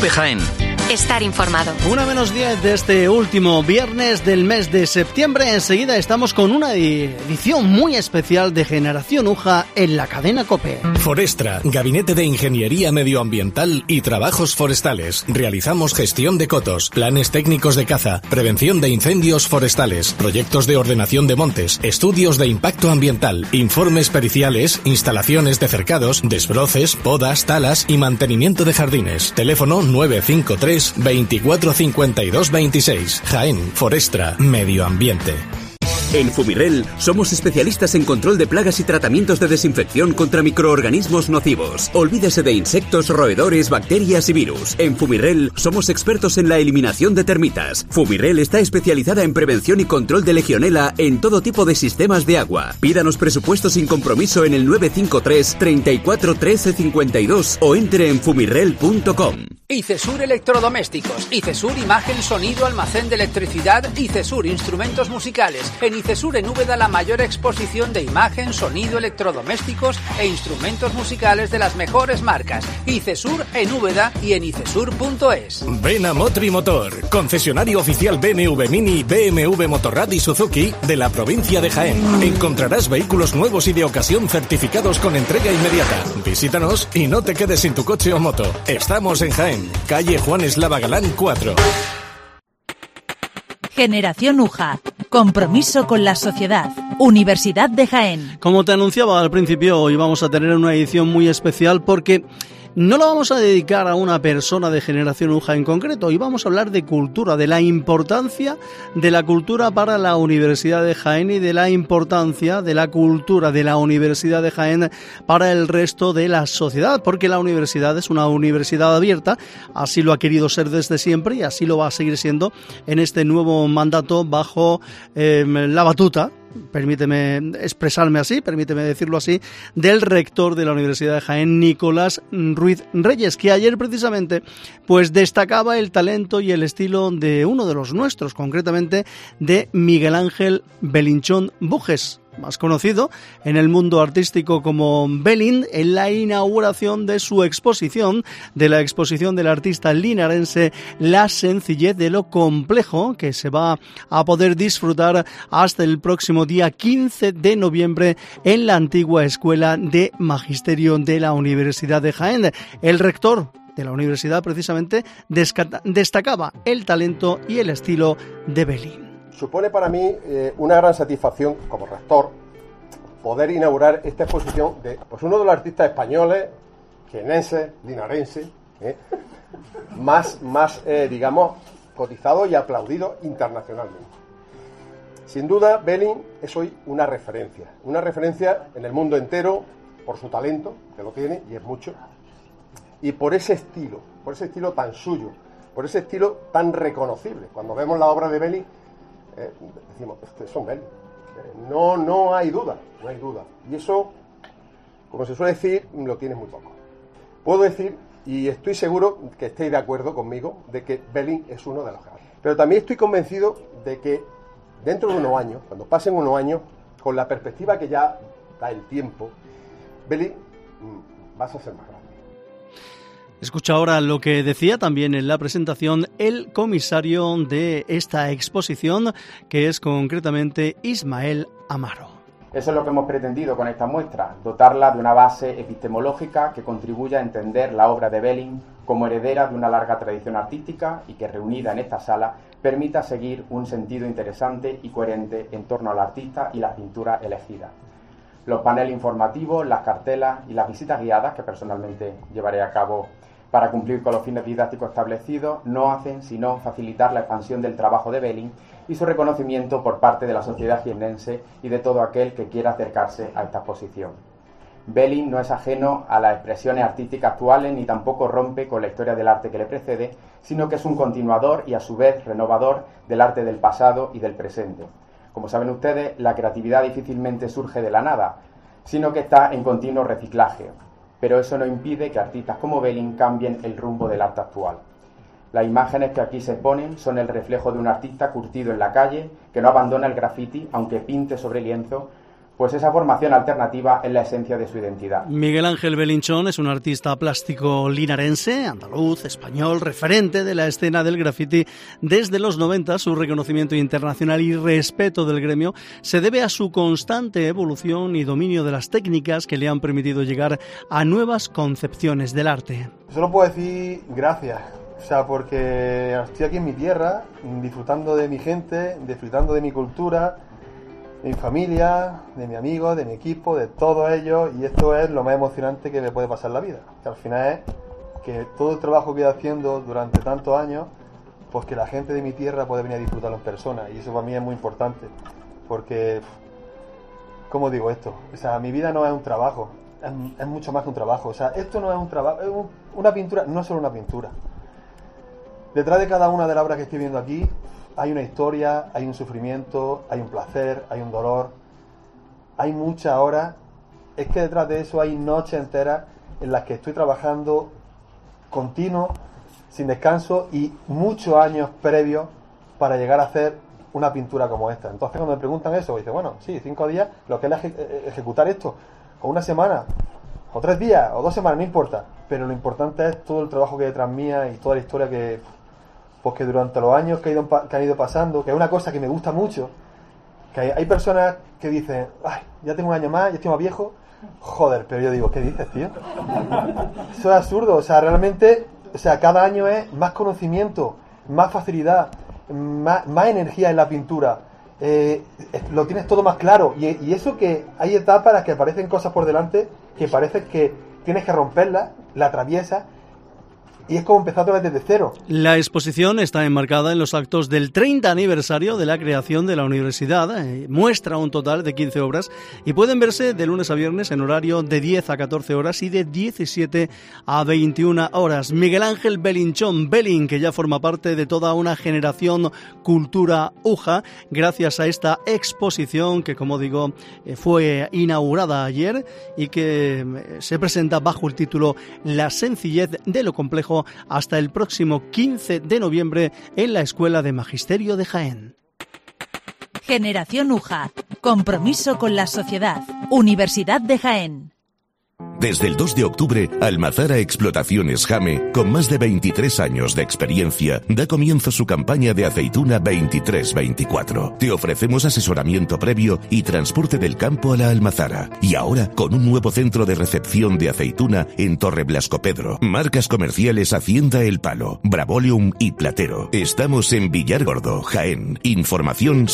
COPE Jaén. Estar informado. 1:10 de este último viernes del mes de septiembre. Enseguida estamos con una edición muy especial de Generación UJA en la cadena COPE. Forestra, Gabinete de Ingeniería Medioambiental y Trabajos Forestales. Realizamos gestión de cotos, planes técnicos de caza, prevención de incendios forestales, proyectos de ordenación de montes, estudios de impacto ambiental, informes periciales, instalaciones de cercados, desbroces, podas, talas y mantenimiento de jardines. Teléfono 953 24 52 26. Jaén, Forestra, Medio Ambiente. En Fumirel somos especialistas en control de plagas y tratamientos de desinfección contra microorganismos nocivos. Olvídese de insectos, roedores, bacterias y virus. En Fumirel somos expertos en la eliminación de termitas. Fumirel está especializada en prevención y control de legionela en todo tipo de sistemas de agua. Pídanos presupuesto sin compromiso en el 953 34 13 52 o entre en fumirel.com. ICESUR Electrodomésticos, ICESUR Imagen, Sonido, Almacén de Electricidad, ICESUR Instrumentos Musicales. En ICESUR en Úbeda la mayor exposición de imagen, sonido, electrodomésticos e instrumentos musicales de las mejores marcas. ICESUR en Úbeda y en icesur.es. Ven a Motri Motor, concesionario oficial BMW Mini, BMW Motorrad y Suzuki de la provincia de Jaén. Encontrarás vehículos nuevos y de ocasión certificados con entrega inmediata. Visítanos y no te quedes sin tu coche o moto. Estamos en Jaén, calle Juan Eslava Galán 4. Generación UJA. Compromiso con la sociedad. Universidad de Jaén. Como te anunciaba al principio, hoy vamos a tener una edición muy especial porque no la vamos a dedicar a una persona de Generación UJA en concreto. Hoy vamos a hablar de cultura, de la importancia de la cultura para la Universidad de Jaén y de la importancia de la cultura de la Universidad de Jaén para el resto de la sociedad, porque la universidad es una universidad abierta, así lo ha querido ser desde siempre y así lo va a seguir siendo en este nuevo mandato bajo la batuta, permíteme expresarme así, permíteme decirlo así, del rector de la Universidad de Jaén, Nicolás Ruiz Reyes, que ayer precisamente pues destacaba el talento y el estilo de uno de los nuestros, concretamente de Miguel Ángel Belinchón Bujes, más conocido en el mundo artístico como Belin, en la inauguración de su exposición, de la exposición del artista linarense La sencillez de lo complejo, que se va a poder disfrutar hasta el próximo día 15 de noviembre en la antigua Escuela de Magisterio de la Universidad de Jaén. El rector de la universidad precisamente destacaba el talento y el estilo de Belin. Supone para mí una gran satisfacción como rector poder inaugurar esta exposición de uno de los artistas españoles, jienenses, linarenses, más digamos, cotizado y aplaudido internacionalmente. Sin duda, Belin es hoy una referencia en el mundo entero por su talento, que lo tiene y es mucho, y por ese estilo tan suyo, por ese estilo tan reconocible. Cuando vemos la obra de Belin, decimos, son Belin. No hay duda. Y eso, como se suele decir, lo tiene muy poco. Puedo decir, y estoy seguro que estéis de acuerdo conmigo, de que Belin es uno de los grandes. Pero también estoy convencido de que dentro de unos años, cuando pasen unos años, con la perspectiva que ya da el tiempo, Belin vas a ser más grande. Escucha ahora lo que decía también en la presentación el comisario de esta exposición, que es concretamente Ismael Amaro. Eso es lo que hemos pretendido con esta muestra, dotarla de una base epistemológica que contribuya a entender la obra de Belin como heredera de una larga tradición artística y que, reunida en esta sala, permita seguir un sentido interesante y coherente en torno al artista y la pintura elegida. Los paneles informativos, las cartelas y las visitas guiadas, que personalmente llevaré a cabo para cumplir con los fines didácticos establecidos, no hacen sino facilitar la expansión del trabajo de Belin y su reconocimiento por parte de la sociedad jiennense y de todo aquel que quiera acercarse a esta exposición. Belin no es ajeno a las expresiones artísticas actuales ni tampoco rompe con la historia del arte que le precede, sino que es un continuador y a su vez renovador del arte del pasado y del presente. Como saben ustedes, la creatividad difícilmente surge de la nada, sino que está en continuo reciclaje. Pero eso no impide que artistas como Belin cambien el rumbo del arte actual. Las imágenes que aquí se exponen son el reflejo de un artista curtido en la calle, que no abandona el graffiti, aunque pinte sobre lienzo, pues esa formación alternativa es la esencia de su identidad. Miguel Ángel Belinchón es un artista plástico linarense, andaluz, español, referente de la escena del graffiti desde los 90. Su reconocimiento internacional y respeto del gremio se debe a su constante evolución y dominio de las técnicas que le han permitido llegar a nuevas concepciones del arte. Solo puedo decir gracias, porque estoy aquí en mi tierra, disfrutando de mi gente, disfrutando de mi cultura, de mi familia, de mi amigo, de mi equipo, de todos ellos, y esto es lo más emocionante que me puede pasar en la vida. Que al final es que todo el trabajo que he ido haciendo durante tantos años, pues que la gente de mi tierra puede venir a disfrutarlo en persona, y eso para mí es muy importante, porque, ¿cómo digo esto? Mi vida no es un trabajo, es mucho más que un trabajo. Esto no es un trabajo, una pintura no es solo una pintura. Detrás de cada una de las obras que estoy viendo aquí, hay una historia, hay un sufrimiento, hay un placer, hay un dolor, hay muchas horas. Es que detrás de eso hay noches enteras en las que estoy trabajando continuo, sin descanso, y muchos años previos para llegar a hacer una pintura como esta. Entonces cuando me preguntan eso, dice, bueno, sí, 5 días, lo que es ejecutar esto, o una semana, o 3 días, o 2 semanas, no importa, pero lo importante es todo el trabajo que hay detrás mía y toda la historia que durante los años que han ido pasando, que es una cosa que me gusta mucho, que hay personas que dicen, ay, ya tengo un año más, ya estoy más viejo, joder, pero yo digo, ¿qué dices, tío? Eso es absurdo, realmente, cada año es más conocimiento, más facilidad, más energía en la pintura, lo tienes todo más claro, y eso, que hay etapas en las que aparecen cosas por delante que parece que tienes que romperlas, la atraviesas, y es como empezar otra vez desde cero. La exposición está enmarcada en los actos del 30 aniversario de la creación de la universidad. Muestra un total de 15 obras y pueden verse de lunes a viernes en horario de 10 a 14 horas y de 17 a 21 horas. Miguel Ángel Belinchón, Belin, que ya forma parte de toda una generación cultura UJA, gracias a esta exposición que, como digo, fue inaugurada ayer y que se presenta bajo el título La sencillez de lo complejo, hasta el próximo 15 de noviembre en la Escuela de Magisterio de Jaén. Generación UJA. Compromiso con la sociedad. Universidad de Jaén. Desde el 2 de octubre, Almazara Explotaciones Jame, con más de 23 años de experiencia, da comienzo su campaña de aceituna 23-24. Te ofrecemos asesoramiento previo y transporte del campo a la Almazara. Y ahora, con un nuevo centro de recepción de aceituna en Torre Blascopedro. Marcas comerciales Hacienda El Palo, Bravolium y Platero. Estamos en Villargordo, Jaén. Información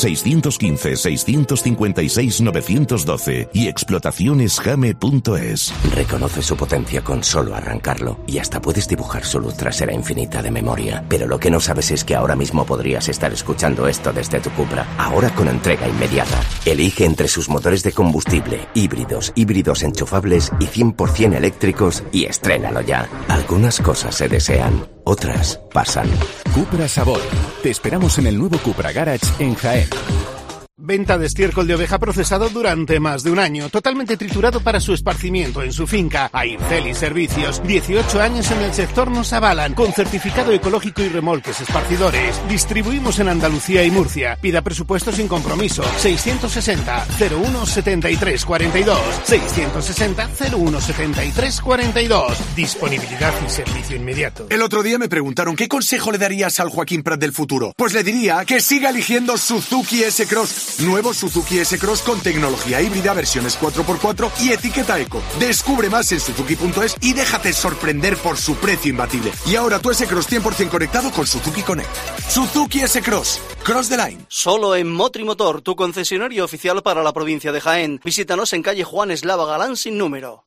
615-656-912 y explotacionesjame.es. Reconoce su potencia con solo arrancarlo y hasta puedes dibujar su luz trasera infinita de memoria. Pero lo que no sabes es que ahora mismo podrías estar escuchando esto desde tu Cupra, ahora con entrega inmediata. Elige entre sus motores de combustible, híbridos enchufables y 100% eléctricos y estrénalo ya. Algunas cosas se desean, otras pasan. Cupra Sabor. Te esperamos en el nuevo Cupra Garage en Jaén. Venta de estiércol de oveja procesado durante más de un año, totalmente triturado para su esparcimiento en su finca. Aincel Servicios, 18 años en el sector nos avalan, con certificado ecológico y remolques esparcidores. Distribuimos en Andalucía y Murcia. Pida presupuesto sin compromiso. 660 01 73 42. 660 01 73 42. Disponibilidad y servicio inmediato. El otro día me preguntaron qué consejo le darías al Joaquín Prat del futuro. Pues le diría que siga eligiendo Suzuki S-Cross. Nuevo Suzuki S-Cross con tecnología híbrida, versiones 4x4 y etiqueta eco. Descubre más en Suzuki.es y déjate sorprender por su precio imbatible. Y ahora tu S-Cross 100% conectado con Suzuki Connect. Suzuki S-Cross. Cross the line. Solo en Motrimotor, tu concesionario oficial para la provincia de Jaén. Visítanos en calle Juan Eslava Galán sin número.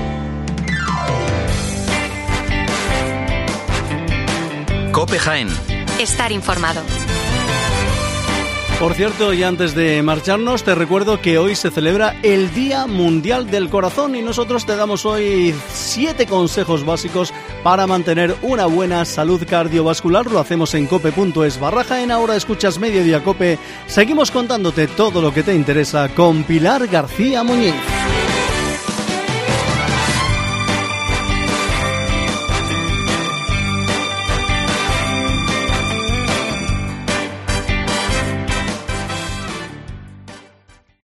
COPE Jaén. Estar informado. Por cierto, y antes de marcharnos, te recuerdo que hoy se celebra el Día Mundial del Corazón y nosotros te damos hoy 7 consejos básicos para mantener una buena salud cardiovascular. Lo hacemos en cope.es/Jaén. Ahora escuchas Mediodía Cope. Seguimos contándote todo lo que te interesa con Pilar García Muñiz.